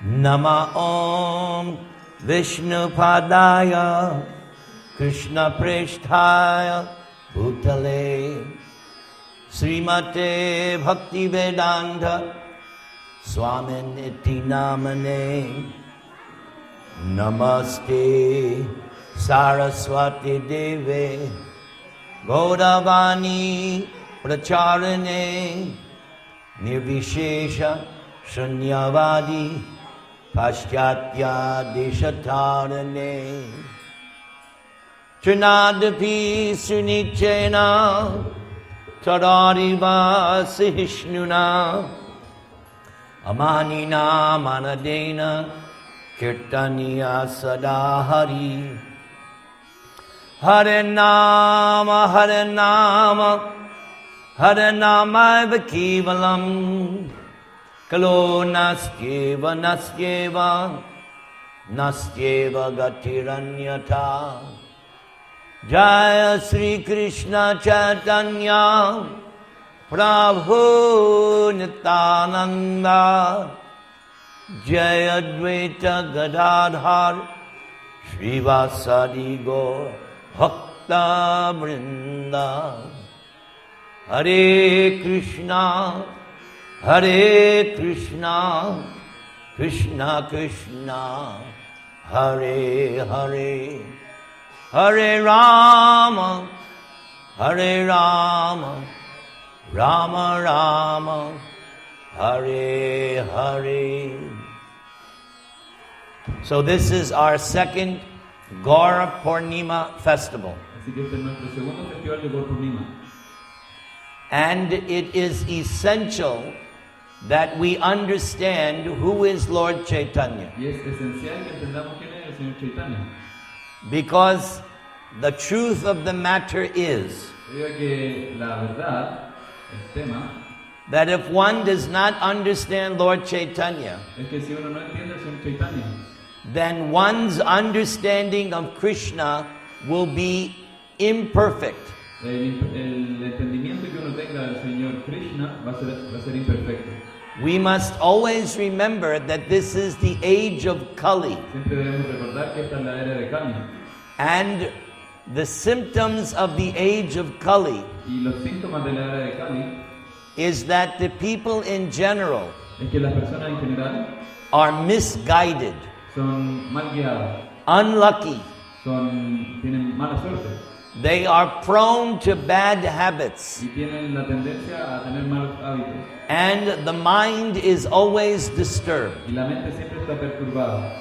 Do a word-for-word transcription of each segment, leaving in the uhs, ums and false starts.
Nama Om Vishnu Padaya Krishna Preshthaya Bhutale Srimate Bhakti Vedanta Swamin Iti Namane Namaste Saraswati Deve Gaudavani Pracharane Nirvishesha Shunyavadi Paschatya Deshatarane Trinadapi Sunichena Tadariva Sihishnuna Amanina Manadena Kirtaniya Sadahari Hare Nama Hare Nama Hare Nama Vakivalam Kalo Nastyeva Nastyeva Nastyeva Gatiranyata Jaya Sri Krishna Chaitanya Prabhu Nityananda Jaya Advaita Gadadhar Srivasadi Gaur Bhakta Vrinda Hare Krishna Hare Krishna Krishna Krishna Hare Hare Hare Rama Hare Rama Rama Rama Hare Hare. So this is our second Gaura Purnima festival. Así que este es nuestro segundo festival de Gaura Purnima. And it is essential that we understand who is Lord Chaitanya. Y es esencial que entendamos quién es el Señor Chaitanya. Because the truth of the matter is que la verdad, el tema, that if one does not understand Lord Chaitanya, es que si uno no entiende al Señor Chaitanya, then one's understanding of Krishna will be imperfect. El, el entendimiento que uno tenga del Señor Krishna va a ser, va a ser imperfecto. We must always remember that this is the age of Kali. Siempre debemos recordar que esta es la era de Kali. And the symptoms of the age of Kali Y los síntomas de la era de Kali is that the people in general es que las personas en general are misguided, son mal guiadas, unlucky. son, tienen mala suerte. They are prone to bad habits. Y tienen la tendencia a tener malos hábitos. And the mind is always disturbed. Y la mente siempre está perturbada.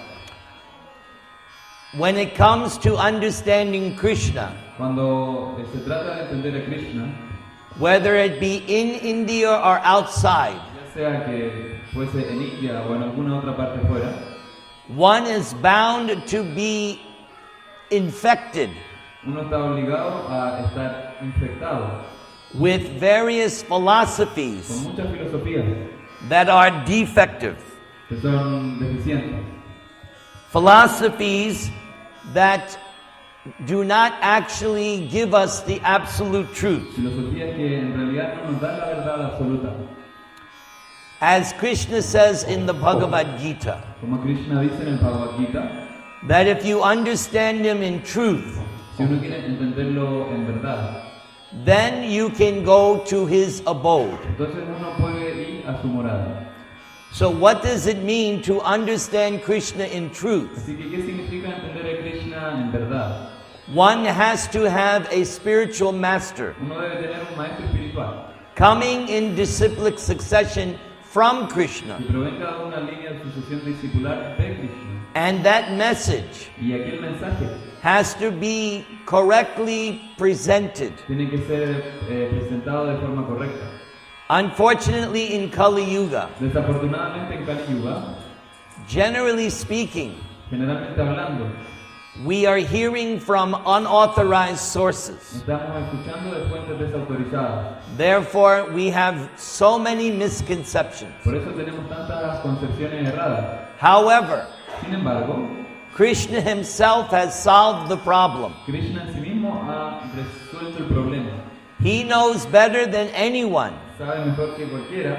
When it comes to understanding Krishna, Cuando se trata de entender a Krishna, whether it be in India or outside, ya sea que fuese en India o en alguna otra parte fuera, one is bound to be infected uno está obligado a estar infectado with various con philosophies muchas filosofías that are defective. que son deficientes. Philosophies that do not actually give us the absolute truth. Filosofías que en realidad no nos dan la verdad absoluta. As Krishna says in the Bhagavad Gita, Como Krishna dice en el Bhagavad Gita, that if you understand him in truth, si uno quiere entenderlo en verdad, then you can go to his abode. entonces uno puede ir a su morada. So what does it mean to understand Krishna in truth? Así que, ¿qué significa entender a Krishna en verdad? One has to have a spiritual master Uno debe tener un maestro espiritual coming in disciplic succession from que Krishna. provenga de una línea de sucesión discipular de Krishna. And that message Y aquel mensaje has to be correctly presented. tiene que ser eh, presentado de forma correcta. Unfortunately, in Kali Yuga, Desafortunadamente en Kali Yuga, generally speaking, generalmente hablando, we are hearing from unauthorized sources. estamos escuchando de fuentes desautorizadas. Therefore, we have so many misconceptions. Por eso tenemos tantas concepciones erradas. However, Sin embargo, Krishna himself has solved the problem. Krishna en sí mismo ha resuelto el problema. He knows better than anyone Sabe mejor que cualquiera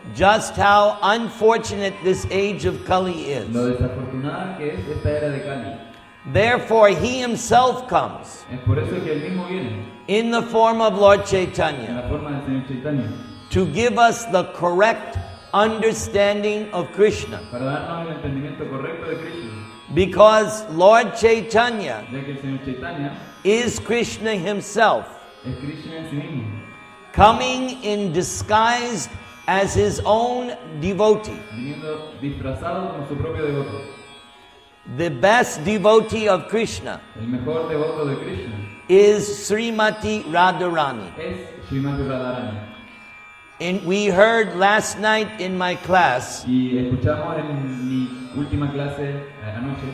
just how unfortunate this age of Kali is. lo desafortunada que es esta era de Kali. Therefore, he himself comes Es por eso que él mismo viene, in the form of Lord en Chaitanya la forma del Señor Chaitanya, to give us the correct understanding of Krishna. para darnos el entendimiento correcto de Krishna, Because Lord Chaitanya ya que el Señor Chaitanya is Krishna himself, es Krishna en sí mismo, coming in disguise as his own devotee. viniendo disfrazado como su propio devoto. The best devotee of Krishna El mejor devoto de Krishna is Srimati Radharani. es Srimati Radharani. And we heard last night in my class, Y escuchamos en mi última clase eh, anoche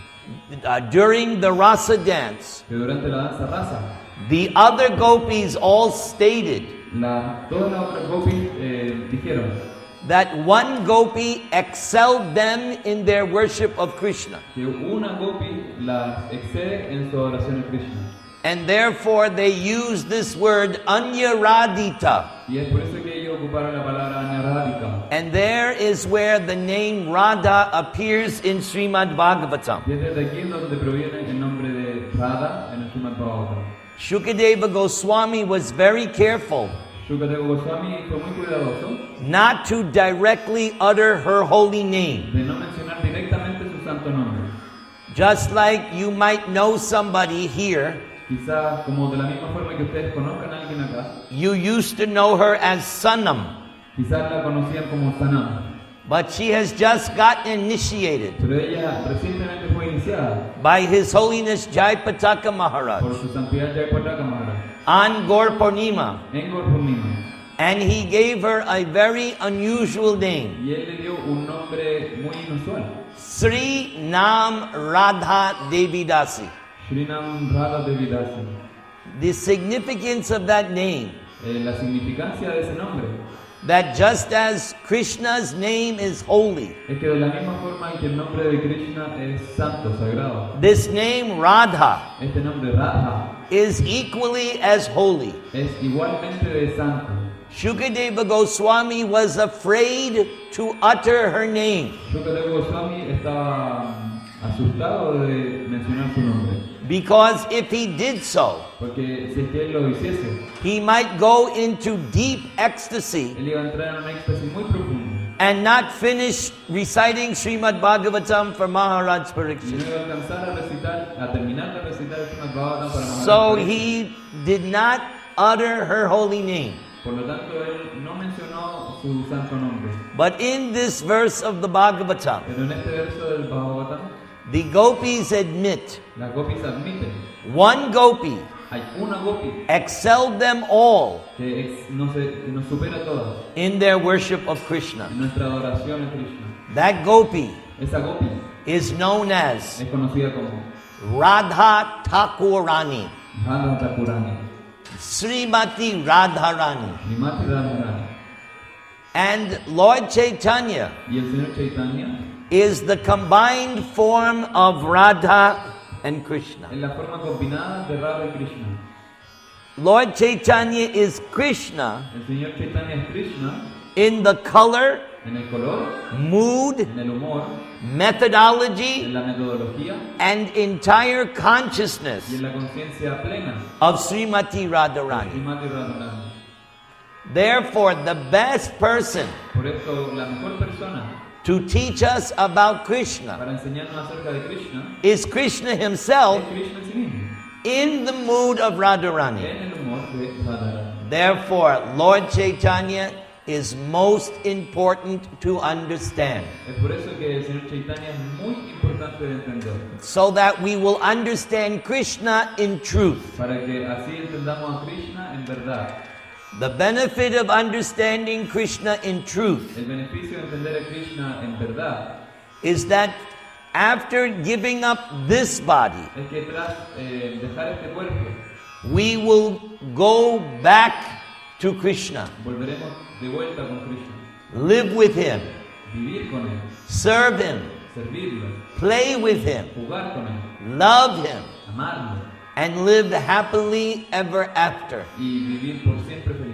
uh, during the Rasa dance, que durante la danza rasa, the other gopis all stated la, todas las otras gopis eh, dijeron that one gopi excelled them in their worship of Krishna. que una gopi las excede en su adoración a Krishna. And therefore they use this word Anyaradita. Y es por eso que ellos ocuparon la palabra Anaradika. And there is where the name Radha appears in Srimad Bhagavatam. Y es desde aquí donde proviene el nombre de Radha en el Srimad Bhagavatam. Shukadeva Goswami was very careful Shukadeva Goswami fue muy cuidadoso not to directly utter her holy name. de no mencionar directamente su santo nombre. Just like you might know somebody here, Quizás como de la misma forma que ustedes conozcan a alguien acá, you used to know her as Sanam, quizás la conocían como Sanam, but she has just gotten initiated pero ella recientemente fue iniciada by His Holiness Jaipataka Maharaj por su santidad Jayapataka Maharaj on Gaur Purnima, en Gaur Purnima. and he gave her a very unusual name, Y él le dio un nombre muy inusual, Sri Nam Radha Devi Dasi. Srinam Radha Devi Dasi. The significance of that name, Eh, la significancia de ese nombre that just as Krishna's name is holy, es que de la misma forma en que el nombre de Krishna es santo, sagrado, this name Radha este nombre Radha is equally as holy. es igualmente de santo. Shukadeva Goswami was afraid to utter her name Shukadeva Goswami estaba mm, asustado de mencionar su nombre, because if he did so, porque si es que él lo hiciese, he might go into deep ecstasy él iba a entrar en un éxtasis muy profundo and not finish reciting Srimad Bhagavatam for Maharaj y Parikshit. no iba a alcanzar a recitar, a terminar de recitar el Srimad Bhagavatam para Maharaj So Parikshit. he did not utter her holy name. Por lo tanto, él no mencionó su santo nombre. But in this verse of the Bhagavatam, Pero en este verso del Bhagavatam, the gopis admit las gopis admiten, one gopi hay una gopi excelled them all que ex- nos, que nos supera a todas in their worship of Krishna. en nuestra adoración a Krishna. That gopi Esa gopi is known as es conocida como Radha Thakurani, Radha Thakurani, Srimati Radharani. Srimati Radharani. And Lord Chaitanya Y el Señor Chaitanya is the combined form of Radha and Krishna. es la forma combinada de Radha y Krishna. Lord Chaitanya is Krishna El Señor Chaitanya es Krishna in the color, en el color, mood, en el humor, methodology, en la metodología and entire y consciousness en la conciencia plena. of Srimati Radharani. Srimati Radharani. Therefore, the best person Por esto, la mejor persona to teach us about Krishna para enseñarnos acerca de Krishna is Krishna es himself Krishna en sí mismo, in the mood of Radharani. en el humor de Radharani. Therefore, Lord Chaitanya is most important to understand, Es por eso que el Señor Chaitanya es muy importante de entender, so that we will understand Krishna in truth. para que así entendamos a Krishna en verdad. The benefit of understanding Krishna in truth El beneficio de entender a Krishna en verdad is that after giving up this body, es que tras eh, dejar este cuerpo, we will go back to Krishna, volveremos de vuelta con Krishna, live with Him, vivir con Él, serve Him, servirlo, play with Him, jugar con Él, love Him, amarlo and live happily ever after. y vivir por siempre feliz.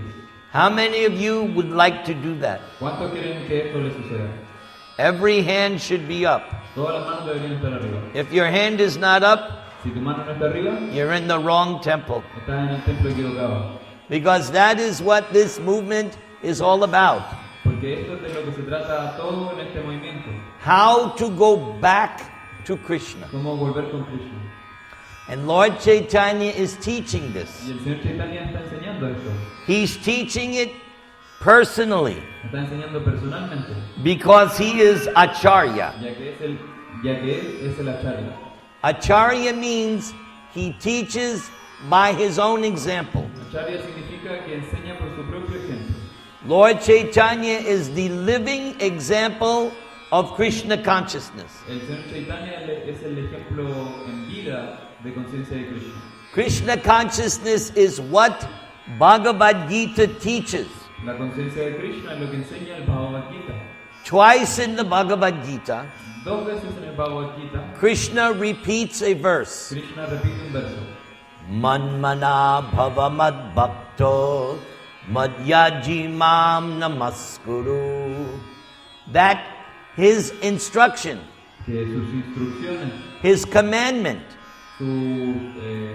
How many of you would like to do that? ¿Cuántos quieren que esto les suceda? Every hand should be up. Todas las manos deberían estar arriba. If your hand is not up, Si tu mano no está arriba, you're in the wrong temple. estás en el templo equivocado. Because that is what this movement is all about. Porque esto es de lo que se trata todo en este movimiento. How to go back to Krishna. Cómo volver con Krishna. And Lord Chaitanya is teaching this. Y el Señor Chaitanya está enseñando esto. He's teaching it personally Está enseñando personalmente. because he is Acharya. Ya que, es el, ya que él es el acharya. Acharya means he teaches by his own example. Acharya significa que enseña por su propio ejemplo. Lord Chaitanya is the living example of Krishna consciousness. El Señor Chaitanya es el ejemplo en vida de conciencia de Krishna. Krishna consciousness is what Bhagavad Gita teaches. La conciencia de Krishna es lo que enseña el Bhagavad Gita. Twice in the Bhagavad Gita, Dos veces en el Bhagavad Gita, Krishna repeats a verse. Krishna repite un verso. Manmana bhava mad bhakto madhyaji mam namaskuru. That his instruction, Que sus instrucciones, his commandment, su eh,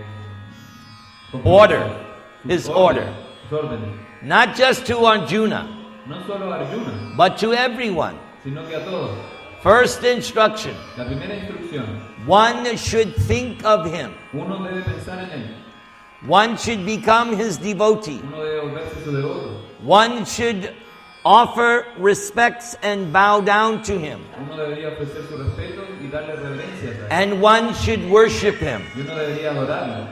order, sus his órdenes, order, sus órdenes, not just to Arjuna, no solo a Arjuna, but to everyone. sino que a todos. First instruction, La primera instrucción, one should think of him. uno debe pensar en él, One should become his devotee. uno debe volverse su devoto, One should offer respects and bow down to him. uno debería ofrecer su respeto y darle reverencias a él, And one should worship him. y uno debería adorarlo.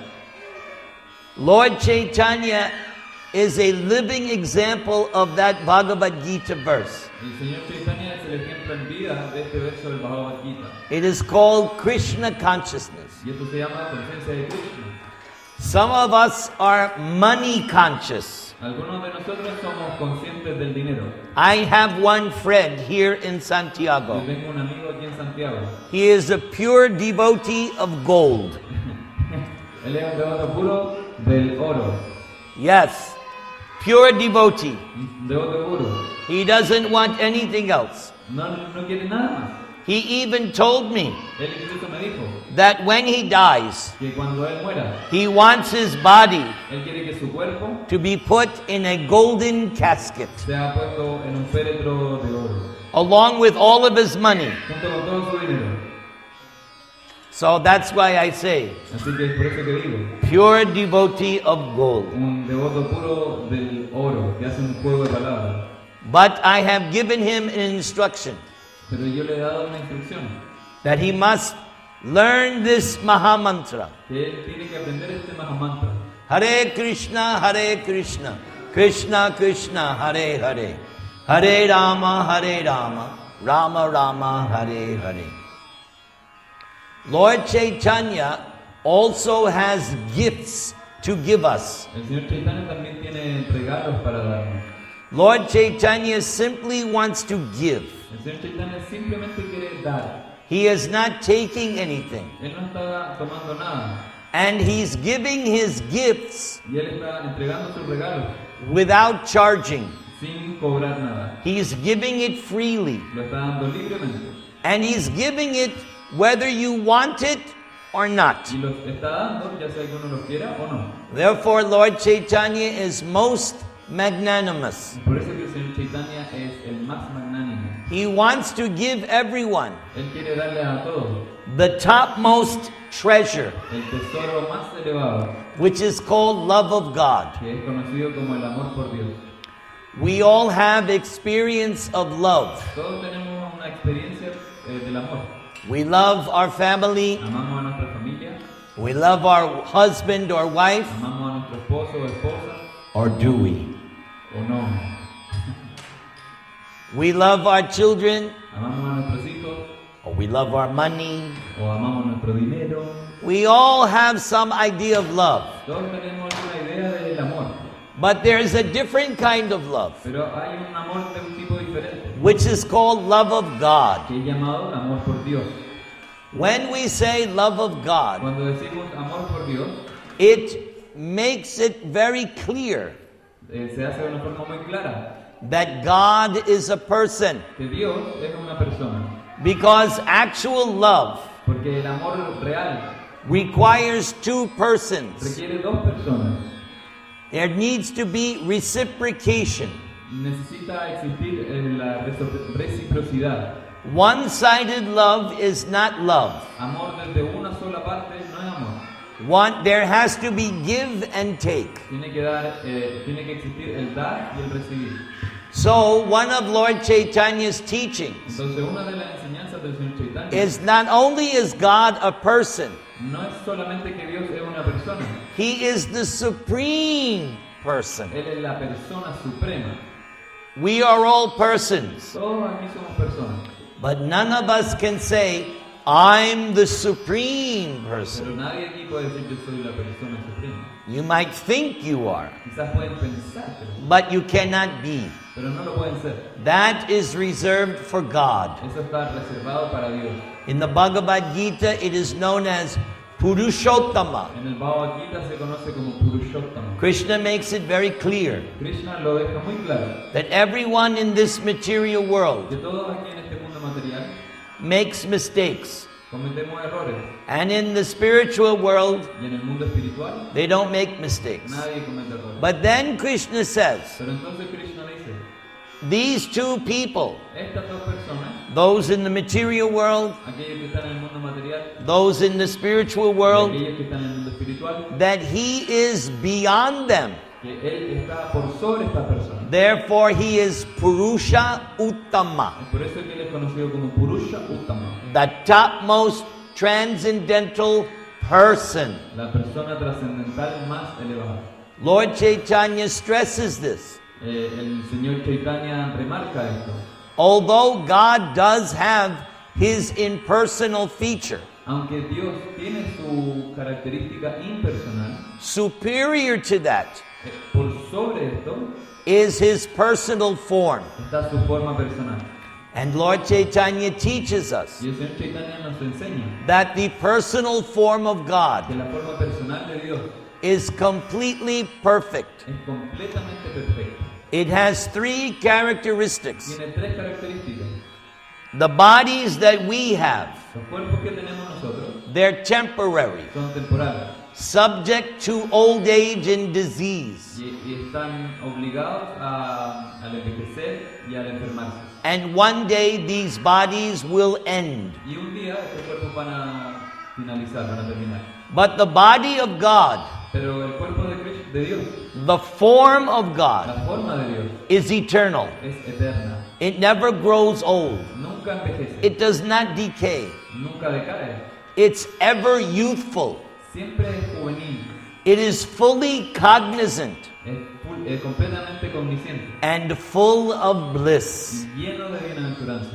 Lord Chaitanya is a living example of that Bhagavad Gita verse. El Señor Chaitanya es el ejemplo en vida de este verso del Bhagavad Gita. It is called Krishna consciousness. Y esto se llama conciencia de Krishna. Some of us are money conscious. Algunos de nosotros somos conscientes del dinero. I have one friend here in Yo Santiago. tengo un amigo aquí en Santiago. He is a pure devotee of gold. Él es un devoto puro del oro. Yes, pure devotee. Un devoto puro. He doesn't want anything else. No, no quiere nada más. He even told me Él incluso me dijo that when he dies, que cuando él muera, he wants his body él quiere que su cuerpo to be put in a golden casket, sea puesto en un féretro de oro, along with all of his money. junto con todo su dinero. So that's why I say, Así que es por eso que digo, pure devotee of gold. un devoto puro del oro, que hace un juego de palabras. But I have given him an instruction Pero yo le he dado una instrucción, that he must learn this Mahamantra. que él tiene que aprender este Mahamantra. Hare Krishna, Hare Krishna, Krishna Krishna, Hare Hare, Hare Rama, Hare Rama, Rama Rama, Hare Hare. Lord Chaitanya also has gifts to give us. El Señor Chaitanya también tiene regalos para darnos. Lord Chaitanya simply wants to give. El Señor Chaitanya simplemente quiere dar. He is not taking anything. Él no está tomando nada. And he's giving his gifts Y él está entregando sus regalos without charging. sin cobrar nada. He's giving it freely. Lo está dando libremente. And he's giving it whether you want it or not. Y los está dando, ya sea que uno los quiera o no. Therefore, Lord Chaitanya is most magnanimous. Por eso que el Señor Chaitanya es el más magnánimo. He wants to give everyone Él quiere darle a todos the topmost treasure, el tesoro más elevado, which is called love of God. que es conocido como el amor por Dios. We all have experience of love. Todos tenemos una experiencia eh, del amor. We love our family. Amamos a nuestra familia, We love our husband or wife. amamos a nuestro esposo o esposa, Or do we? o no. We love our children. Amamos a nuestros hijos, Or we love our money. o amamos nuestro dinero. We all have some idea of love. Todos tenemos una idea del amor, But there is a different kind of love, pero hay un amor de un tipo diferente, which is called love of God. que es llamado amor por Dios. When we say love of God, Cuando decimos amor por Dios, it makes it very clear eh, se hace de una forma muy clara that God is a person, que Dios es una persona, because actual love porque el amor real requires two persons. requiere dos personas. There needs to be reciprocation. Necesita existir eh, la recipro- reciprocidad. One-sided love is not love. Amor desde una sola parte no es amor. One, there has to be give and take. Tiene que dar, eh, tiene que existir el dar y el recibir. So, one of Lord Chaitanya's teachings Entonces, una de las enseñanzas del Señor Chaitanya is not only is God a person, no es solamente que Dios es una persona, He is the supreme person. Él es la persona suprema. We are all persons, Todos aquí somos personas, but none of us can say, I'm the supreme pero person. nadie aquí puede decir yo soy la persona suprema. You might think you are, Quizás pueden pensar, pero, but you cannot be. pero no lo pueden ser. That is reserved for God. Eso está reservado para Dios. In the Bhagavad Gita, it is known as Purushottama. En el Bhagavad Gita se conoce como Purushottama. Krishna makes it very clear Krishna lo deja muy claro, that everyone in this material world que todos aquí en este mundo material makes mistakes. cometemos errores, And in the spiritual world, y en el mundo espiritual they don't make mistakes. nadie comete errores. But then Krishna says, Pero entonces Krishna dice, these two people, estas dos personas, those in the material world, aquellos que están en el mundo material those in the spiritual y world, aquellos que están en el mundo espiritual, that he is beyond them. que Él está por sobre estas personas. Therefore, he is Purusha Uttama, Es por eso que Él es conocido como Purusha Uttama, the topmost transcendental person. la persona trascendental más elevada. Lord Chaitanya stresses this. Eh, el Señor Chaitanya remarca esto. Although God does have his impersonal feature, Aunque Dios tiene su característica impersonal, superior to that eh, por sobre esto is his personal form. está su forma personal. And Lord Chaitanya teaches us Y el Señor Chaitanya nos enseña that the personal form of que God la forma personal de Dios is completely perfect. es completamente perfecta. It has three characteristics. Tiene tres características. The bodies that we have, Los cuerpos que tenemos nosotros they're temporary, son temporales subject to old age and disease. y, y están obligados a, al envejecer y al enfermarse. And one day these bodies will end. Y un día estos cuerpos van a finalizar, van a terminar. But the body of God, Pero el cuerpo de, Cristo, de Dios, the form of God, la forma de Dios, is eternal. es eterna. It never grows old. Nunca envejece, It does not decay. nunca decae. It's ever youthful. Siempre es juvenil, It is fully cognizant es, full- es completamente cognisciente and full of bliss. y lleno de bienaventuranza.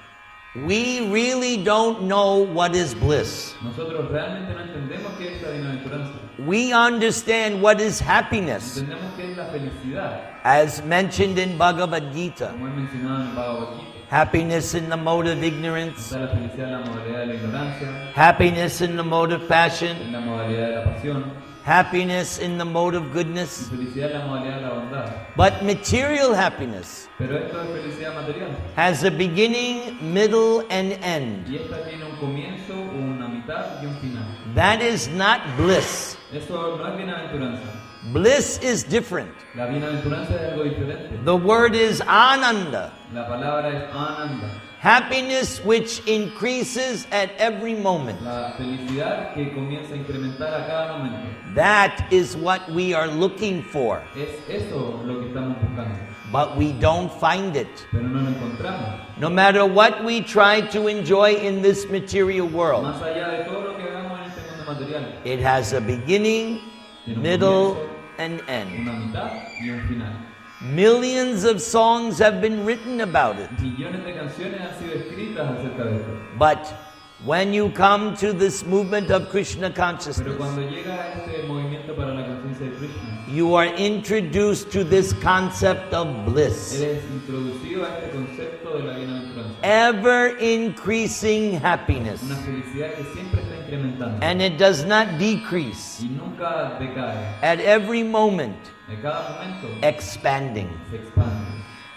We really don't know what is bliss. Nosotros realmente no entendemos qué es esta bienaventuranza. We understand what is happiness, Entendemos qué es la felicidad, as mentioned in Bhagavad Gita. como es mencionado en el Bhagavad Gita. Happiness in the mode of ignorance, Está la felicidad en la modalidad de la ignorancia, happiness in the mode of passion, en la modalidad de la pasión, happiness in the mode of y goodness. felicidad en la modalidad de la bondad. But material happiness Pero esto es felicidad material. has a beginning, middle, and end. Y esta tiene un comienzo, una mitad y un final. That is not bliss. Eso no es bienaventuranza. Bliss is different. La bienaventuranza es algo diferente. The word is ananda, La palabra es ananda. happiness which increases at every moment. La felicidad que comienza a incrementar a cada momento. That is what we are looking for, Es eso lo que estamos buscando. but we don't find it. Pero no lo encontramos. No matter what we try to enjoy in this material world, Más allá de todo lo que hagamos en este mundo material, it has a beginning, tiene un middle, comienzo, and end. una mitad y un final. Millions of songs have been written about it. Millones de canciones han sido escritas acerca de esto. But when you come to this movement of Krishna Pero consciousness, cuando llega a este movimiento para la conciencia de Krishna, you are introduced to this concept of bliss, eres introducido a este concepto de la bienaventuranza. ever increasing happiness. Una felicidad que siempre está incrementando. incrementando. and it does not decrease. Y nunca decae. At every moment, En cada momento expanding. se expande.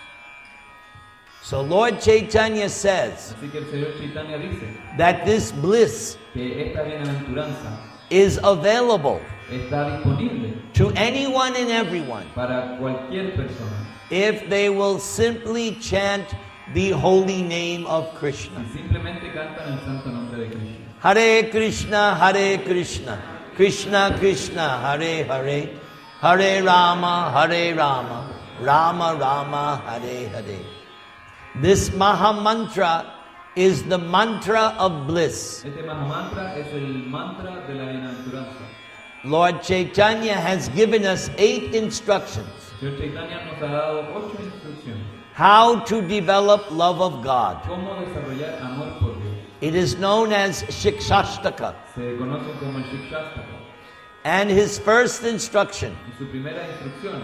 So Lord Chaitanya says Así que el Señor Chaitanya dice that this bliss que esta bienaventuranza is available está disponible to anyone and everyone para cualquier persona. if they will simply chant the holy name of Krishna. Y simplemente cantan el santo nombre de Krishna. Hare Krishna, Hare Krishna, Krishna Krishna, Hare Hare, Hare Rama, Hare Rama, Rama Rama, Hare Hare. This Maha Mantra is the mantra of bliss. Este Mahamantra es el mantra de la bienaventuranza. Lord Chaitanya has given us eight instructions Señor Chaitanya nos ha dado ocho instrucciones. how to develop love of God. Cómo desarrollar amor por Dios. It is known as Shikshashtaka. Se conoce como el Shikshastaka. And his first instruction, Y su primera instrucción,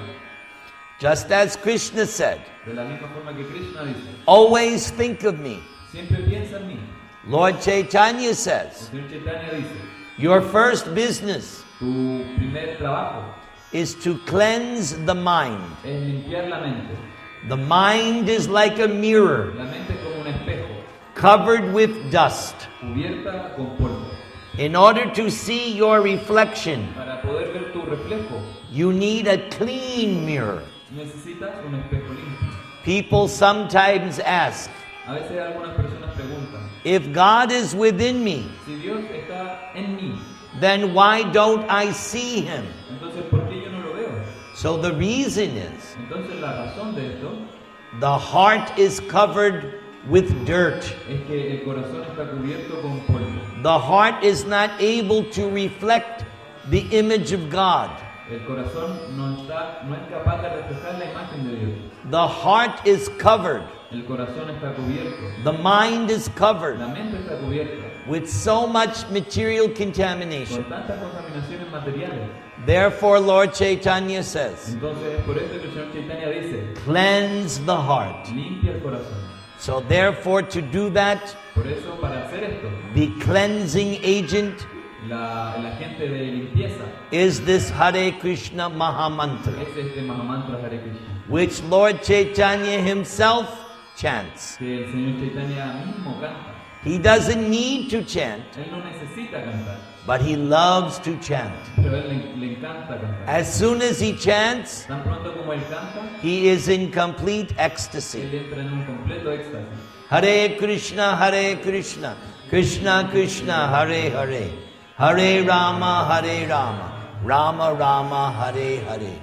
just as Krishna said, de la misma forma que Krishna dice, always think of me. siempre piensa en mí. Lord Chaitanya El says, Señor Chaitanya dice, your first business tu primer trabajo is to cleanse the mind. es limpiar la mente. The mind is like a mirror La mente es como un espejo, covered with dust. cubierta con polvo. In order to see your reflection, Para poder ver tu reflejo, you need a clean mirror. necesitas un espejo limpio. People sometimes ask, A veces algunas personas preguntan, if God is within me, si Dios está en mí, then why don't I see Him? entonces ¿por qué yo no lo veo? So the reason is, Entonces la razón de esto the heart is covered with dirt. es que el corazón está cubierto con polvo. The heart is not able to reflect the image of God. El corazón no está, no es capaz de reflejar la imagen de Dios. The heart is covered. El corazón está cubierto. The mind is covered La mente está cubierta with so much material con contamination. tantas contaminaciones materiales. Therefore, Lord Chaitanya says, Entonces es por eso que el Señor Chaitanya dice, cleanse the heart. limpia el corazón. So therefore, to do that, Por eso, para hacer esto, the cleansing agent la, el agente de limpieza is this Hare Krishna Mahamantra, es este Mahamantra Hare Krishna, which Lord Chaitanya himself chants. que el Señor Chaitanya mismo canta. He doesn't need to chant, Él no necesita cantar, but he loves to chant. pero a él le, le encanta cantar. As soon as he chants, Tan pronto como él canta, he is in complete él ecstasy. entra en un completo éxtasis. Hare Krishna, Hare Krishna, Krishna Krishna, Hare Hare, Hare Rama, Hare Rama, Rama Rama, Hare Hare.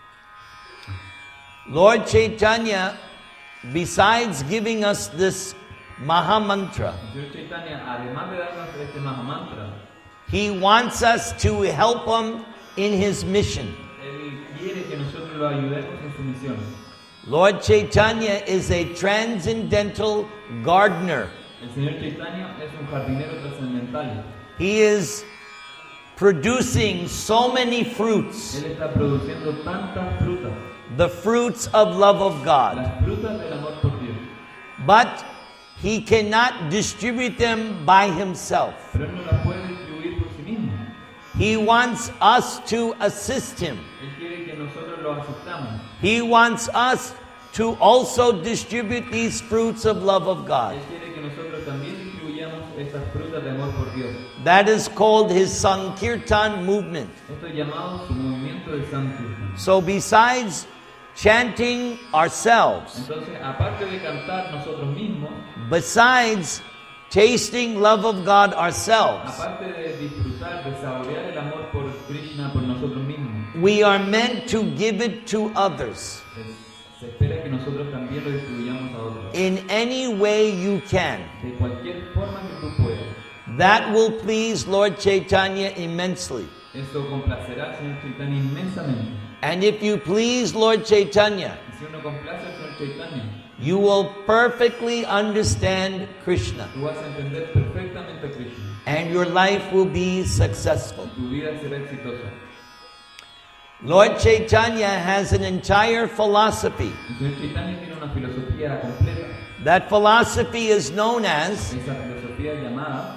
Lord Chaitanya, besides giving us this Mahamantra, El Señor Chaitanya, además de darnos este Mahamantra, he wants us to help him in his mission. él quiere que nosotros lo ayudemos en su misión. Lord Chaitanya is a transcendental gardener. El Señor Chaitanya es un jardinero trascendental. He is producing so many fruits, Él está produciendo tantas frutas, the fruits of love of God. las frutas del amor por Dios. But he cannot distribute them by himself. Pero él no las puede distribuir por sí mismo. He wants us to assist him. Él quiere que nosotros lo asistamos. He wants us to also distribute these fruits of love of God. Él quiere que nosotros también distribuyamos esas frutas de amor por Dios. That is called his Sankirtan movement. Esto es llamado su movimiento de Sankirtan. So besides chanting ourselves, Entonces, aparte de cantar nosotros mismos, besides tasting love of God ourselves, aparte de disfrutar, de saborear el amor por Krishna, por nosotros mismos, we are meant to give it to others se, se espera que nosotros también lo distribuyamos a otros. in any way you can. De cualquier forma que tú puedas. That will please Lord Chaitanya immensely. Eso complacerá al Señor Chaitanya inmensamente. And if you please Lord Chaitanya, Y si uno complace al Señor Chaitanya, you will perfectly understand Krishna, tú vas a entender perfectamente a Krishna. and your life will be successful. Tu vida será exitosa. Lord Chaitanya has an entire philosophy. El Señor Chaitanya tiene una filosofía completa. That philosophy is known as Esa filosofía llamada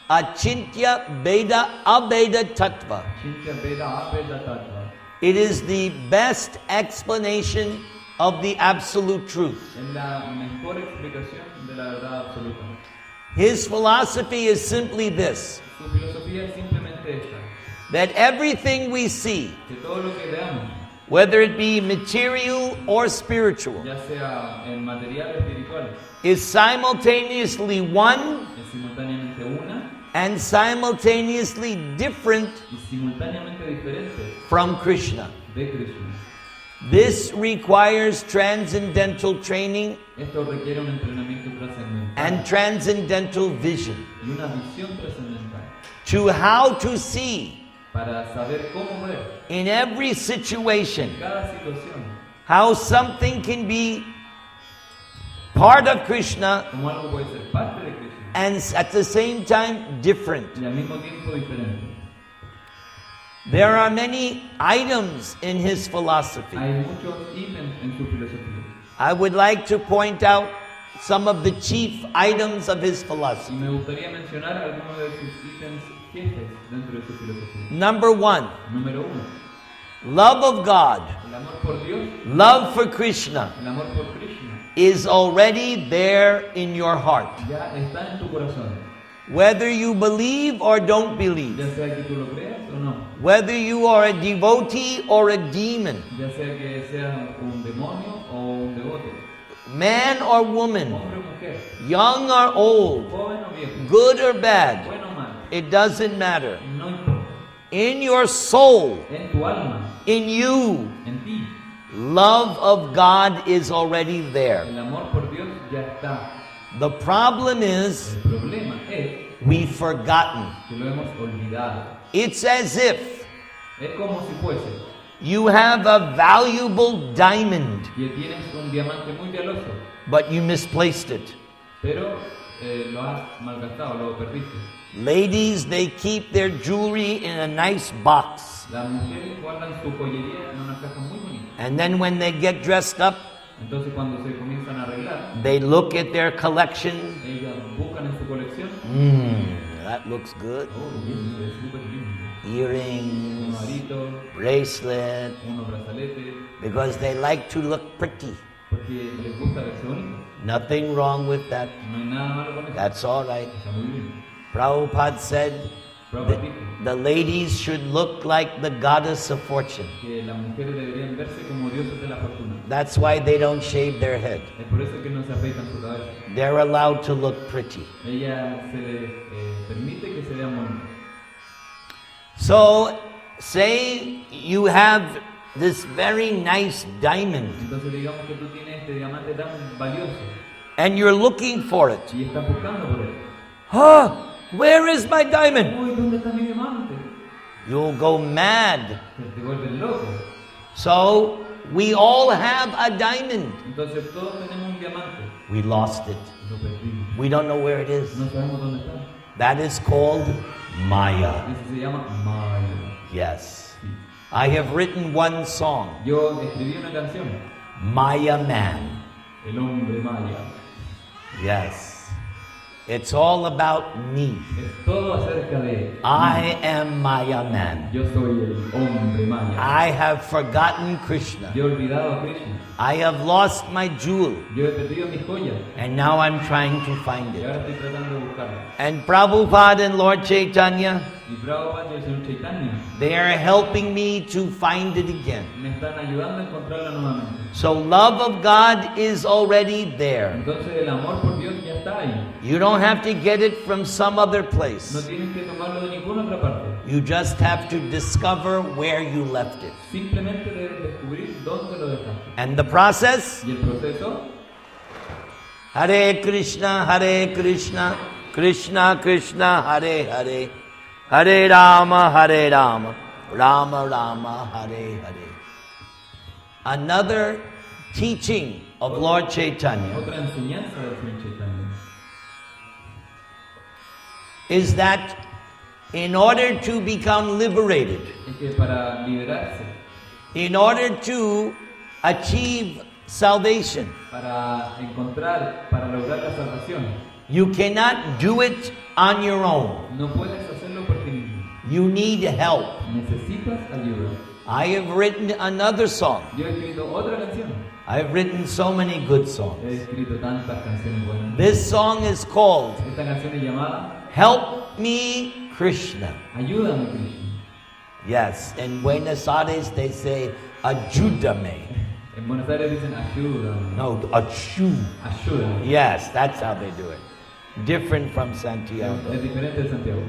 Achintya Beda Abeda Tattva. Chintya Veda Abeda Tattva. It is the best explanation of the absolute truth. Es la mejor explicación de la verdad absoluta. His philosophy is simply this, Su filosofía es simplemente esta, that everything we see, que todo lo que veamos, whether it be material or spiritual, ya sea en material o espiritual, is simultaneously one es simultáneamente una and simultaneously different y simultáneamente diferente from Krishna. de Krishna. This requires transcendental training Esto requiere un entrenamiento trascendental and transcendental vision y una visión trascendental to how to see para saber cómo ver in every situation en cada situación how something can be part of Krishna cómo algo puede ser parte de Krishna and at the same time different. y al mismo tiempo diferente. There are many items in his philosophy. Hay muchos ítems en su filosofía I would like to point out some of the chief items of his y philosophy. me gustaría mencionar algunos de sus ítems jefes dentro de su filosofía. Number one, Número uno, love of God, el amor por Dios, love for Krishna el amor por Krishna is already there in your heart. ya está en tu corazón, Whether you believe or don't ya believe, sea que tú lo creas o no, whether you are a devotee or a demon, ya sea que seas un demonio o un devoto, man or woman, hombre o mujer, young or old, joven o viejo, good or bad, bueno o malo, it doesn't matter. no importa. In your soul, En tu alma, in you, en ti, love of God is already there. el amor por Dios ya está. The problem is El problema es we've forgotten. que lo hemos olvidado. It's as if Es como si fuese you have a valuable diamond, que tienes un diamante muy valioso, but you misplaced it. pero eh, lo has malgastado, lo perdiste. Ladies, they keep their jewelry in a nice box. Las mujeres guardan su joyería en una caja muy bonita. And then when they get dressed up, Entonces cuando se comienzan a arreglar, they look at their collection. ellas buscan en su colección. Mmm, that looks good. Oh, eso es súper lindo. Un Earrings, arito, bracelet, unos brazaletes, because they like to look pretty. porque les gusta verse bonito. Nothing wrong with that. No hay nada malo con eso. That's all right. Está muy bien. Prabhupada said Prabhupada the, dijo the ladies should look like the goddess of fortune. que las mujeres deberían verse como dioses de la fortuna. That's why they don't shave their head. Es por eso que no se afeitan su cabeza. They're allowed to look pretty. Ella se le eh, permite que se vean bonitas. So, say you have this very nice diamond Entonces digamos que tú tienes este diamante tan valioso and you're looking for it. y estás buscando por él. Huh? Where is my diamond? Uy, ¿dónde está mi diamante? You'll go mad. Se te vuelves loco. So, we all have a diamond. Entonces todos tenemos un diamante. We lost it. Lo perdimos. We don't know where it is. No sabemos dónde está. That is called Maya. Eso se llama Maya. Yes. Sí. I have written one song, Yo escribí una canción, Maya Man. El hombre Maya. Yes. It's all about me. Es todo acerca de I am Maya Man. Yo soy el hombre Maya. I have forgotten Krishna. Yo he olvidado a Krishna. I have lost my jewel. Yo he perdido mis joyas And now I'm trying to find y it. ahora estoy tratando de buscarlas. And Prabhupada and Lord Chaitanya, Y Prabhupada y el señor Chaitanya they are helping me to find it again. me están ayudando a encontrarla nuevamente. So love of God is already there. Entonces el amor por Dios ya está ahí. You don't have to get it from some other No place. tienes que tomarlo de ninguna otra parte. You just have to discover where you left it. Simplemente debes descubrir dónde lo dejaste. And the process? Y el proceso, Hare Krishna, Hare Krishna, Krishna Krishna, Hare Hare, Hare Rama, Hare Rama, Rama Rama, Hare Hare. Another teaching of Lord Chaitanya otra enseñanza del señor Chaitanya, is that in order to become liberated, es que para liberarse, in order to achieve salvation, para encontrar, para lograr la salvación, You cannot do it on your own. No puedes hacerlo por ti mismo. You need help. Necesitas ayuda. I have written another song. Yo he escrito otra canción. I have written so many good He songs. escrito tantas canciones buenas. This song is called Esta canción es llamada Help Me Krishna. Ayúdame, Krishna. Yes, in Buenos Aires they say Ayúdame. En Buenos Aires dicen ayúdame. No, Achu. Ayúdame. Yes, that's how they do it. Different from Santiago. Es diferente de Santiago.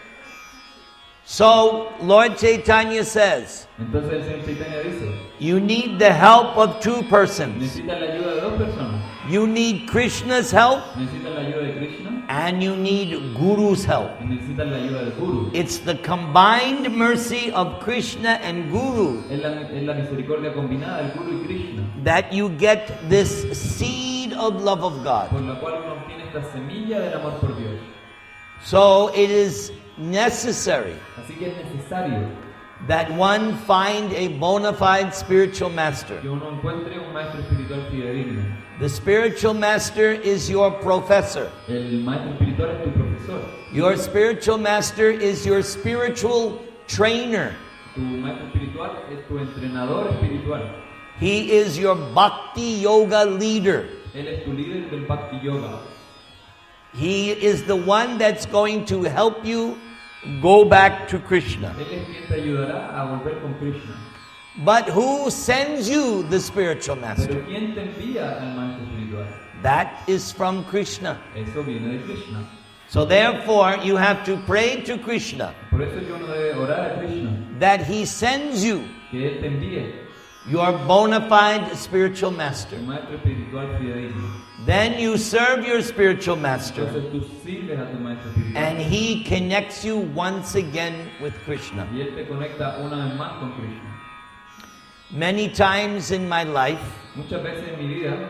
So, Lord Chaitanya says, Entonces el Señor Chaitanya dice, you need the help of two persons. necesitas la ayuda de dos personas. You need Krishna's help Necesitas la ayuda de Krishna and you need Guru's help. y necesitas la ayuda del Guru. It's the combined mercy of Krishna and Guru Es la, es la misericordia combinada del Guru y Krishna, that you get this seed of love of God. por la cual uno obtiene esta semilla del amor por Dios. So it is necessary Así que es necesario that one find a bona fide spiritual master. que uno encuentre un maestro espiritual fidedigno. The spiritual master is your professor. El maestro espiritual es tu profesor. Your spiritual master is your spiritual trainer. Tu maestro espiritual es tu entrenador espiritual. He is your bhakti yoga leader. Él es tu líder del Bhakti Yoga. He is the one that's going to help you go back to Krishna. Él es quien te ayudará a volver con Krishna. But who sends you the spiritual master? Pero ¿quién te envía al maestro espiritual? That is from Krishna. Eso viene de Krishna. So therefore, you have to pray to Krishna Por eso es que uno debe orar a Krishna, that he sends you que Él te envíe your bona fide spiritual master. tu maestro espiritual fidedigno. Then you serve your spiritual master Entonces tú sirves a tu maestro espiritual and he connects you once again with Krishna. y Él te conecta una vez más con Krishna. Many times in my life, Muchas veces en mi vida,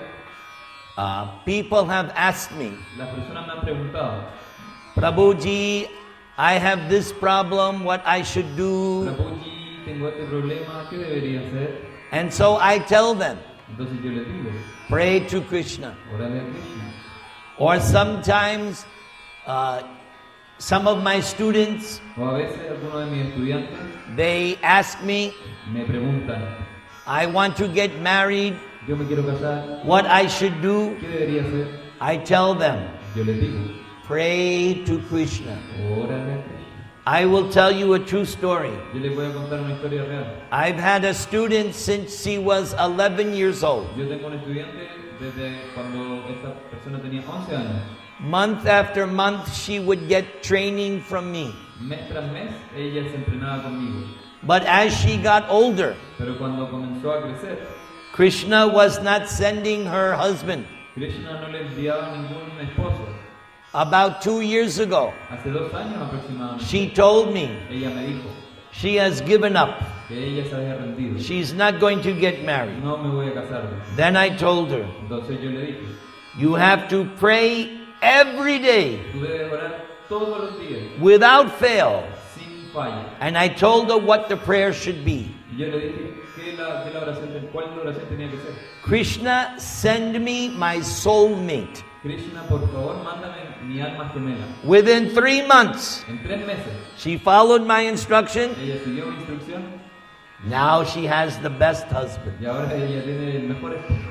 uh, people have asked me, las personas me han preguntado, Prabhuji, I have this problem, what I should do. Prabhuji, tengo este problema, ¿qué debería hacer? And so I tell them, Entonces yo les digo, pray to Krishna. órale a Krishna. Or sometimes, uh, some of my students, O a veces algunos de mis estudiantes they ask me, me preguntan, I want to get married, yo me quiero casar, what I should do. ¿qué debería hacer? I tell them, Yo les digo, pray to Krishna. órale a Krishna. I will tell you a true story. Yo les voy a contar una historia real. I've had a student since he was eleven years old. Yo tengo un estudiante desde cuando esta persona tenía once años. Month after month, she would get training from me. Mes tras mes, ella se entrenaba conmigo. But as she got older, Pero cuando comenzó a crecer, Krishna was not sending her husband. Krishna no le enviaba ningún esposo. About two years ago, Hace dos años aproximadamente, she told me ella me dijo she has given up. que ella se había rendido. She's not going to get married. No me voy a casar. Then I told her, Entonces yo le dije, you have to pray every day tú debes orar todos los días, without fail. sin falla. And I told her what the prayer should be. Y yo le dije que la, que la oración, cuál la oración tenía que ser. Krishna, send me my soulmate. Krishna, por favor, mándame mi alma gemela. Within three months, En tres meses, she followed my instruction. ella siguió mi instrucción Now she has the best husband. y ahora ella tiene el mejor esposo.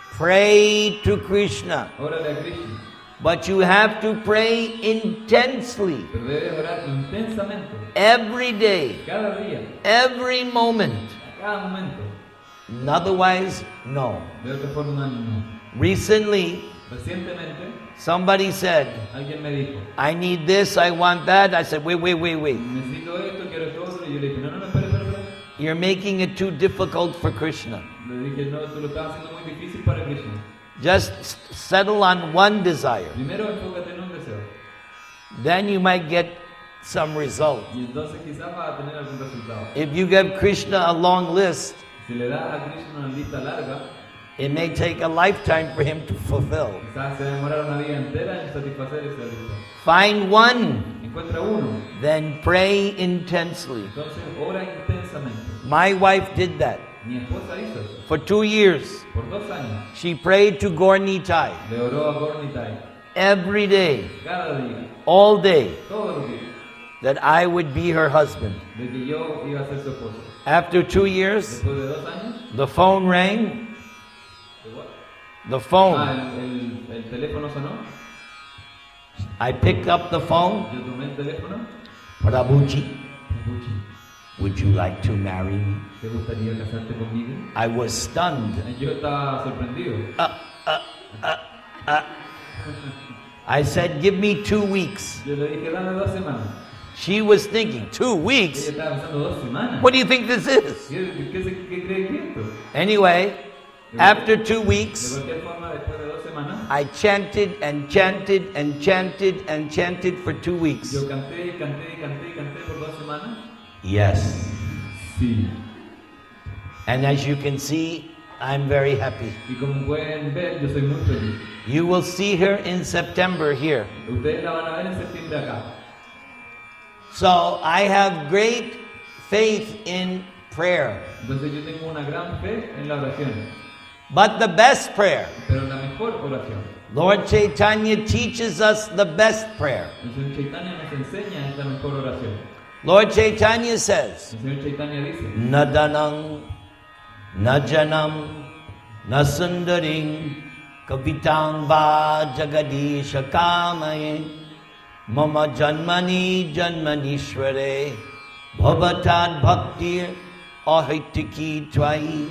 Pray to Krishna. Órale a Krishna, But you have to pray intensely, pero debes orar intensamente, every day, cada día, every moment. a cada momento. Otherwise, no. De otra forma, no. Recently, Recientemente, somebody said, alguien me dijo, I need this, I want that. I said, wait, wait, wait, wait. necesito esto, quiero esto otro. Y yo le dije, no, no, no, espera, espera, espera. You're making it too difficult for Krishna. Le dije, no, tú lo estás haciendo muy difícil para Krishna. Just s- settle on one desire. Primero enfócate en un deseo. Then you might get some result. Y entonces quizás vas a tener algún resultado. If you give Krishna a long list, Si le das a Krishna una lista larga, it may take a lifetime for him to fulfill. quizás se demorará una vida entera en satisfacer esa lista. Find one, Encuentra uno, then pray intensely. entonces ora intensamente. My wife did that. Mi esposa hizo eso. For two years, Por dos años she prayed to Gaur Nitai. le oró a Gornitai. every day, cada día, all day, todos los días, that I would be her husband. de que yo iba a ser su esposo. After two years, Después de dos años, the phone rang. ¿de what? The Ah, phone. el, el, el teléfono sonó. I picked up the phone. Yo tomé el teléfono. Prabhuji, Puchi, would you like to marry me? ¿te gustaría casarte conmigo? I was stunned. Yo estaba sorprendido. Uh, uh, uh, uh. I said, give me two weeks. Yo le dije, dame dos semanas. She was thinking, two Ella weeks? estaba pensando dos semanas. What do you think this is? ¿Qué, qué, se- qué cree que es esto? Anyway, after two De weeks, cualquier forma, después de dos semanas, I chanted and chanted and chanted and chanted for two weeks. yo canté, y canté, y canté, y canté por dos semanas. Yes. Sí. And as you can see, I'm very happy. Y como pueden ver, yo soy muy feliz. You will see her in September here. Ustedes la van a ver en septiembre acá. So I have great faith in prayer. Entonces yo tengo una gran fe en la oración. But the best prayer, Pero la mejor oración. Lord Chaitanya teaches us the best prayer. El Señor Chaitanya nos enseña esta mejor oración. Lord Chaitanya says, El Señor Chaitanya dice, Nadanang, Najanam, Nasundaring, Kapitang va Jagadisha Kamaye, Mama Janmani Janmanishware, Bhavatad Bhaktir Ahitiki Twai.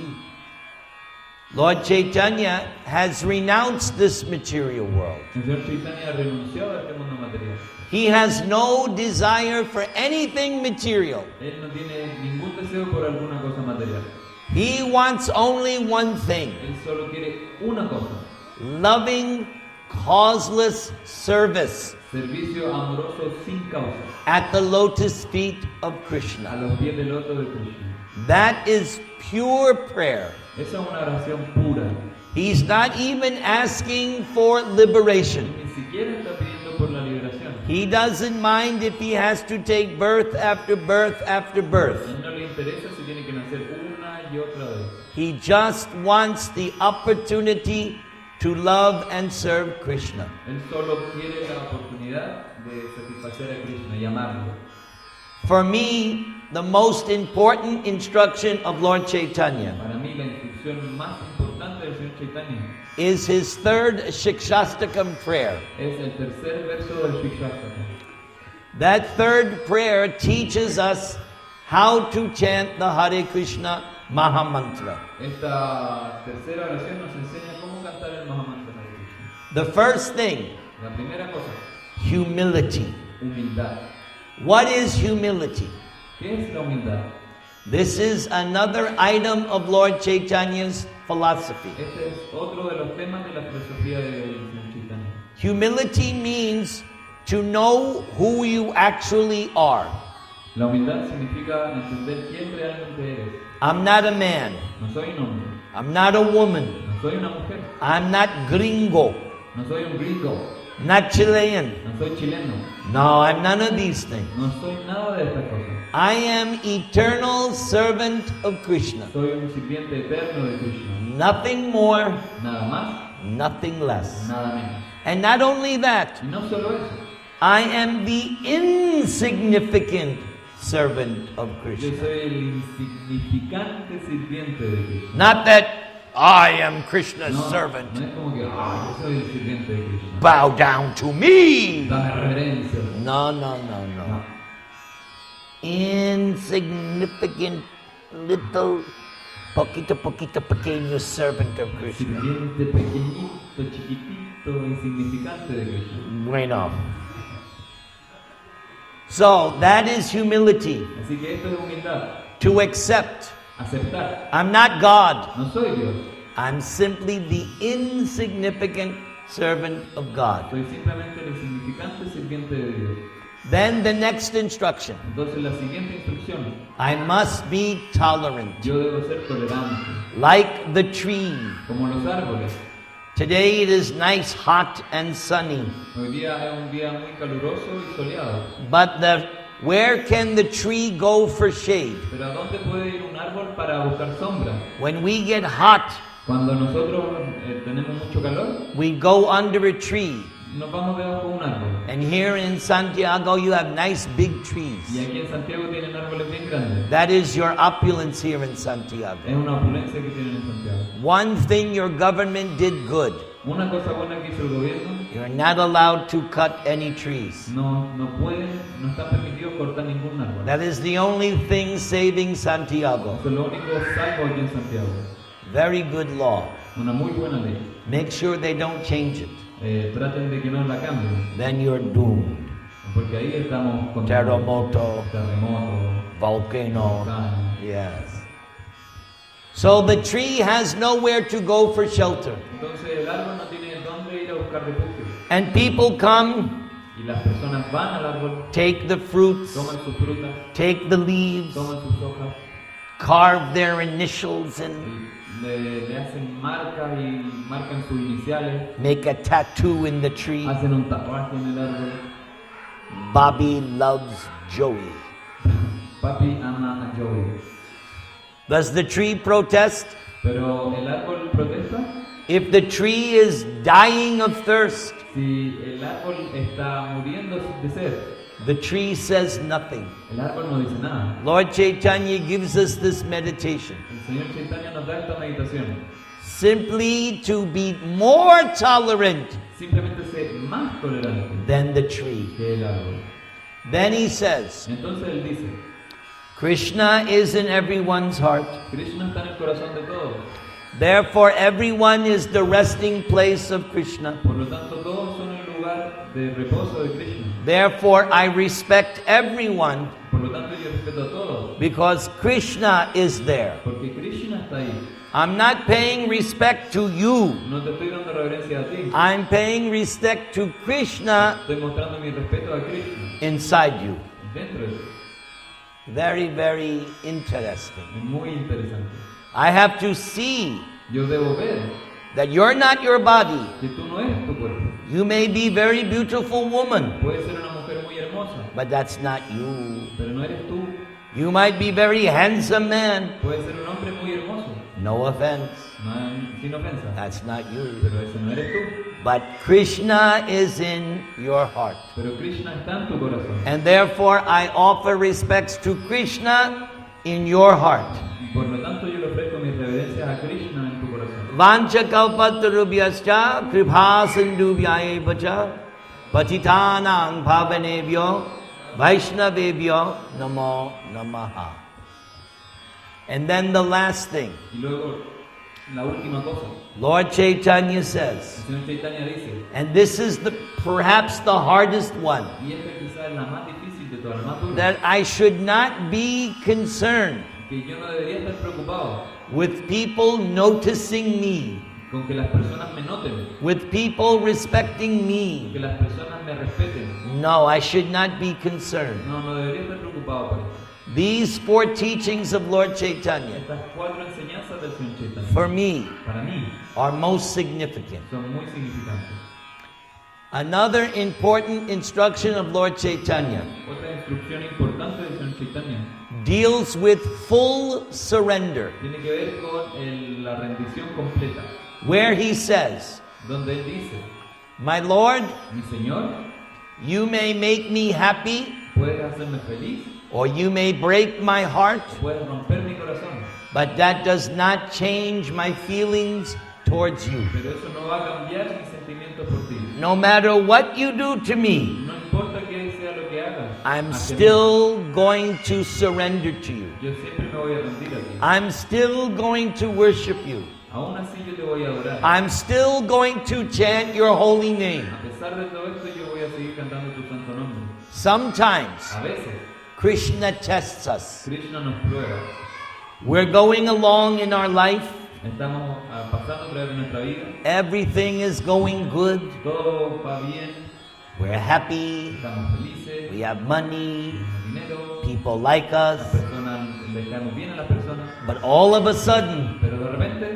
Lord Chaitanya has renounced this material world. el Señor Chaitanya ha renunciado a este mundo material. He has no desire for anything material. Él no tiene ningún deseo por alguna cosa material. He wants only one thing: Él solo quiere una cosa. loving, causeless service Servicio amoroso sin causa. at the lotus feet of A Krishna. los pies del loto de Krishna. That is pure prayer. Esa es una oración pura. He's not even asking for liberation. Ni siquiera está pidiendo por la liberación. He doesn't mind if he has to take birth after birth after A birth. él no le interesa si tiene que nacer una y otra vez. He just wants the opportunity to love and serve Krishna. Él solo quiere la oportunidad de satisfacer a Krishna y amarlo. For me, the most important instruction of Lord Chaitanya Para mí la instrucción más importante del Señor Chaitanya is his third Shikshastakam prayer. es el tercer verso del Shikshastakam. That third prayer teaches us how to chant the Hare Krishna Mahamantra. Esta tercera oración nos enseña cómo cantar el Mahamantra de Krishna. The first thing, La primera cosa, humility. humildad. What is humility? ¿Qué es la humildad? This is another item of Lord Chaitanya's philosophy. Este es otro de los temas de la filosofía del Señor Chaitanya. Humility means to know who you actually are. La humildad significa entender quién realmente eres. I'm not a man. No soy un hombre, I'm not a woman. no soy una mujer, I'm not gringo. no soy un gringo, Not Chilean. no soy chileno, No, I'm none of these things. no soy nada de estas cosas. I am eternal servant of Krishna. Soy un sirviente eterno de Krishna. Nothing more, Nada más, nothing less. nada menos. And not only that, Y no solo eso, I am the insignificant servant of yo Krishna. soy el insignificante sirviente de Krishna. Not that I am Krishna's No, servant. no es como que ah, yo soy el sirviente de Krishna. Bow down to me. Dame reverencia. No, no, no, no. No. Insignificant little poquito, poquito, pequeño servant of Krishna. Sirviente pequeñito, chiquitito, insignificante de Krishna. Bueno. So that is humility. Así que esto es humildad. To accept. Aceptar. I'm not God. No soy Dios. I'm simply the insignificant servant of God. Soy simplemente el insignificante sirviente de Dios. Then the next instruction. Entonces la siguiente instrucción. I must be tolerant. Yo debo ser tolerante. Like the tree. Como los árboles. Today it is nice, hot and sunny. Hoy día es un día muy caluroso y soleado. But the, where can the tree go for shade? Pero ¿a dónde puede ir un árbol para buscar sombra? When we get hot, Cuando nosotros eh, tenemos mucho calor, we go under a tree. nos vamos debajo de un árbol. And here in Santiago, you have nice big Y trees. aquí en Santiago tienen árboles bien grandes. That is your opulence here in Santiago. Es una opulencia que tienen en Santiago. One thing your government did good. Una cosa buena que hizo el gobierno, You're not allowed to cut any trees. no, no pueden, no está permitido cortar ningún árbol. That is the only thing saving Santiago. Eso es lo único salvo aquí en Santiago. Very good law. Una muy buena ley. Make sure they don't change it. Eh, traten de que no la cambien, Then you're doomed. porque ahí estamos con Terremoto, terremoto, volcano. volcán. Yes. So the tree has nowhere to go for shelter. Entonces el árbol no tiene dónde ir a buscar refugio. And people come, Y las personas van al árbol, take the fruits, toman sus frutas, take the leaves, toman sus hojas, carve their initials y and le, le hacen marcas y marcan sus iniciales, make a tattoo in the tree. hacen un tatuaje en el árbol. Bobby loves Joey. Papi ama a Joey. Does the tree protest? Pero el árbol protesta. If the tree is dying of thirst, Si el árbol está muriendo de sed, the tree says nothing. el árbol no dice nada. Lord Chaitanya gives us this meditation El Señor Chaitanya nos da esta meditación. simply to be more tolerant Simplemente ser más tolerante than the tree. que el árbol. Then he says, Entonces él dice, Krishna is in everyone's heart. Krishna está en el corazón de todos. Therefore, everyone is the resting place of Krishna. Por lo tanto, todos son el lugar de reposo de Krishna. Therefore, I respect everyone Por lo tanto, yo respeto a todos, because Krishna is there. porque Krishna está ahí. I'm not paying respect to you. No te estoy dando reverencia a ti. I'm paying respect to Krishna Estoy mostrando mi respeto a Krishna inside you. dentro de ti. Very, very interesting. Es muy interesante. I have to see Yo debo ver that you're not your body. que tú no eres tu cuerpo. You may be very beautiful woman, Puedes ser una mujer muy hermosa, but that's not you. pero no eres tú. You might be very handsome man. Puedes ser un hombre muy hermoso, No offense. no, sin ofensa, That's not you. pero ese no eres tú. But Krishna is in your heart. Pero Krishna está en tu corazón. And therefore I offer respects to Krishna in your heart. Por lo tanto, yo le ofrezco mis reverencias a Krishna en tu corazón. Vancha kalpatarubhyascha kripha sindhubhyaeva cha patitanang pavanebhyo vaishnavebhyo namo namaha. And then the last thing, Y luego, la última cosa. Lord Chaitanya says, El Señor Chaitanya dice, and this is the perhaps the hardest one, y esta quizás es la más difícil de todas, la más dura, that I should not be concerned que yo no debería estar preocupado with people noticing me, con que las personas me noten, with people respecting que me. las personas me respeten. No, I should not be concerned. No, no debería estar preocupado por esto. These four teachings of Lord Chaitanya, Estas cuatro enseñanzas del Señor Chaitanya, for me, para mí, are most significant. son muy significantes. Another important instruction of Lord Chaitanya Otra instrucción importante del Señor Chaitanya deals with full surrender, tiene que ver con el- la rendición completa, where he says, donde Él dice, My Lord, mi Señor, you may make me happy, puedes hacerme feliz, or you may break my heart, puedes romper mi corazón, but that does not change my feelings towards you. pero eso no va a cambiar mis sentimientos por ti. No matter what you do to me, No importa qué sea lo que hagas, I'm hacia mí, still going to surrender to you. yo siempre me voy a rendir a ti. I'm still going to worship you. Aún así yo te voy a adorar. I'm still going to chant your holy name. A pesar de todo esto, yo voy a seguir cantando tu santo nombre. Sometimes A veces, Krishna tests us. Krishna nos prueba. We're going along in our life. Estamos ah, pasando a través de nuestra vida. Everything is going good. Todo va bien. We're happy. Estamos felices. We have money. Tenemos dinero. People like Las us. personas, le caemos bien a las personas. But all of a sudden, Pero de repente,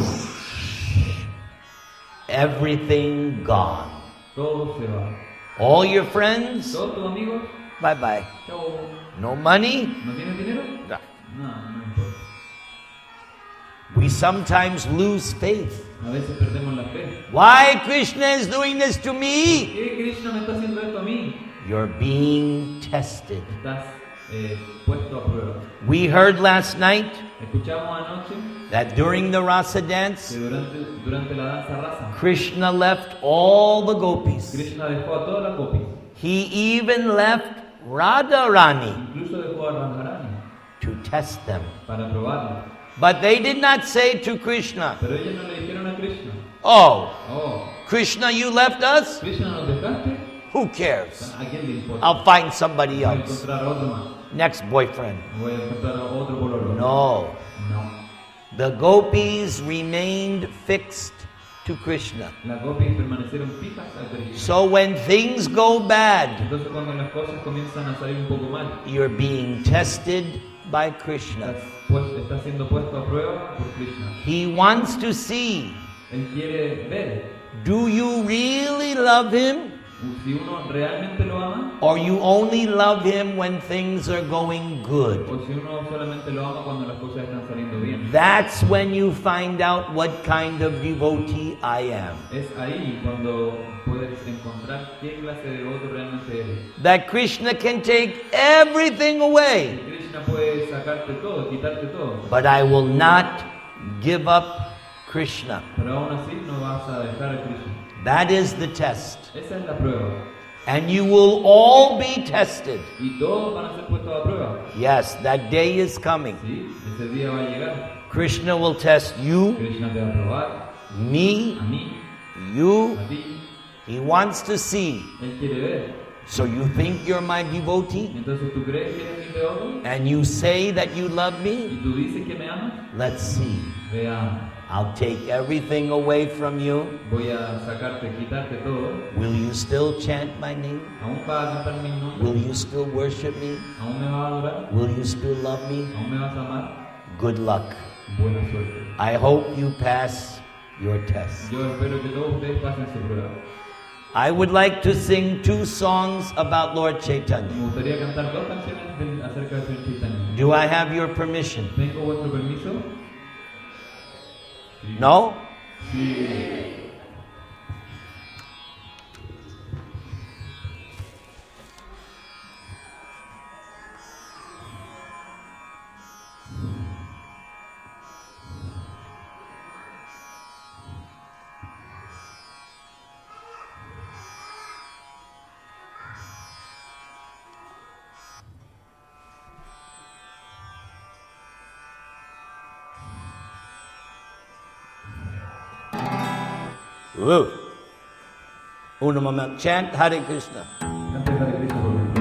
everything gone. todo se va. All your friends, Todos tus amigos, bye bye. chao. No money. ¿No tienes dinero? No. No, no importa. We sometimes lose faith. A A veces perdemos la fe. Why Krishna is doing this to ¿Por me? qué Krishna me está haciendo esto a mí? You're being tested. Estás eh, puesto a prueba. We heard last night Escuchamos anoche that during the Rasa que dance, durante, durante la danza rasa, Krishna left all the gopis. Krishna dejó a todas las gopis. He even left Radharani Incluso dejó a Radharani to test them. para probarlo. But they did not say to Krishna, Pero ellos no le dijeron a Krishna, "Oh, oh, Krishna, you left us? Krishna nos dejaste, Who cares? ¿a quién le importa? I'll find somebody Voy a else. encontrar a otro más. Next boyfriend." Voy a encontrar a otro pololo. No. No. The gopis remained fixed to Krishna. Las gopis permanecieron fijas a Krishna. So when things go bad, Entonces cuando las cosas comienzan a salir un poco mal, you're being tested by Krishna. estás, pues, estás siendo puesto a prueba por Krishna. He wants to see, Él quiere ver do you really love him? si uno realmente lo ama Or you only love him when things are going good? o si uno solamente lo ama cuando las cosas están saliendo bien. That's when you find out what kind of devotee I am. Es ahí cuando puedes encontrar qué clase de devoto realmente eres. That Krishna can take everything away, Krishna puede sacarte todo, quitarte todo, but I will not give up Krishna. pero aún así no vas a dejar a Krishna. That is the test. Esa es la prueba. And you will all be tested. Y todos van a ser puestos a prueba. Yes, that day is coming. Sí, ese día va a llegar. Krishna will test you, Krishna te va a probar, me, a mí, you. a ti. He wants to see. Él quiere ver. So you think you're my devotee? Entonces tú crees que eres mi devoto And you say that you love y me? tú dices que me amas. Let's see. Veamos. I'll take everything away from you. Voy a sacarte, quitarte todo. Will you still chant my name? ¿Aún vas a cantar mi Will nombre? you still worship me? ¿Aún me vas a adorar? Will you still love me? ¿Aún me vas a amar? Good luck. Buena suerte. I hope you pass your test. Yo espero que todos ustedes pasen su prueba. I would like to sing two songs about Lord Chaitanya. Me gustaría cantar dos canciones de- acerca de Sri Chaitanya. Do I have your permission? ¿Tengo vuestro permiso? No? Sí. Woo. Uno moment. Chant Hare Krishna. Cante Hare Krishna por mí.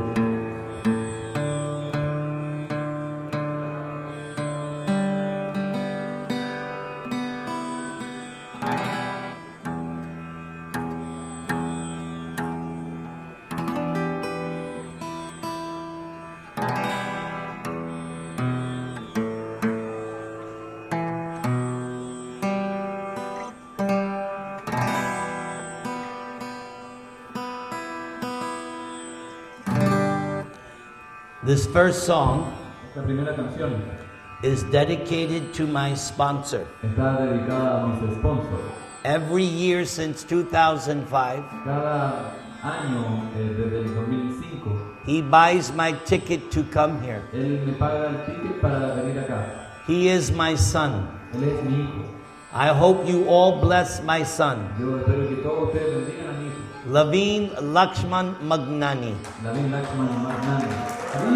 This first song Esta primera canción is dedicated to my sponsor. está dedicada a mis sponsors. Every year since two thousand five, Cada año, eh, desde el dos mil cinco, he buys my ticket to come here. él me paga el ticket para venir acá. He is my son. Él es mi hijo. I hope you all bless my son, Yo espero que todos ustedes bendigan a mi hijo. Laveen Lakshman Magnani. David Lakshman Magnani.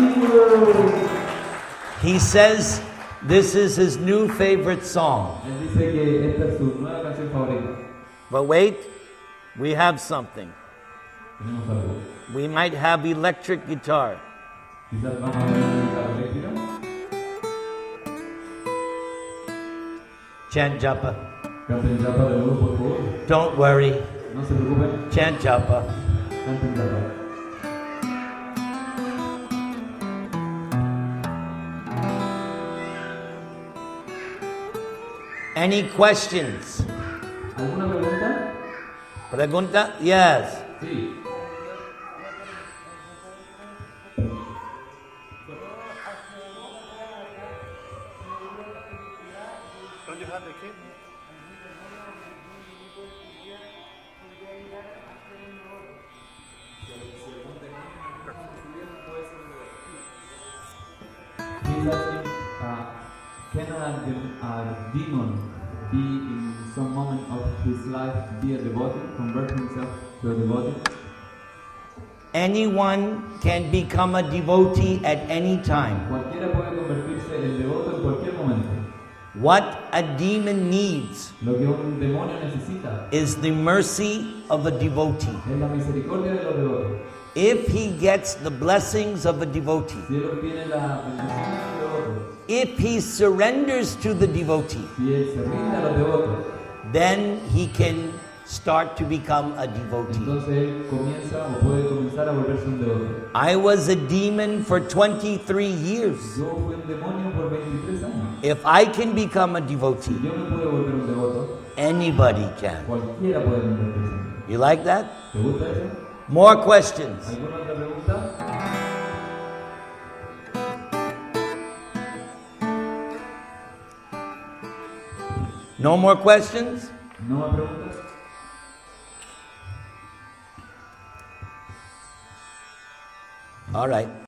He says this is his new favorite song. Él dice que esta es su nueva canción favorita. But wait, we have something. Tenemos algo. We might have electric guitar. Quizás vamos a ver una guitarra eléctrica. Chant japa. Canten japa de nuevo, por favor. Don't worry. No se preocupen. Chant japa. Canten japa. Any questions? ¿Alguna pregunta? Pregunta? Yes. Sí. Don't you have the key? He's asking, uh, can a, de- a demon be in some moment of his life be a devotee, convert himself to a devotee? Anyone can become a devotee at any time. Cualquiera puede convertirse en devoto en cualquier momento. What a demon needs Lo que un demonio necesita is the mercy of a devotee. es la misericordia de los devotos. If he gets the blessings of a devotee, Si él obtiene la bendición de los devotos, if he surrenders to the devotee, si él se rinde a los devotos, then he can start to become a devotee. entonces él comienza o puede comenzar a volverse un devoto. I was a demon for twenty-three years. Yo fui un demonio por veintitrés años. If I can become a Si devotee, yo me pude volver un devoto, anybody can. cualquiera puede convertirse. You like that? ¿Te gusta eso? More questions? ¿Alguna otra pregunta? No more questions? ¿No más preguntas? All right.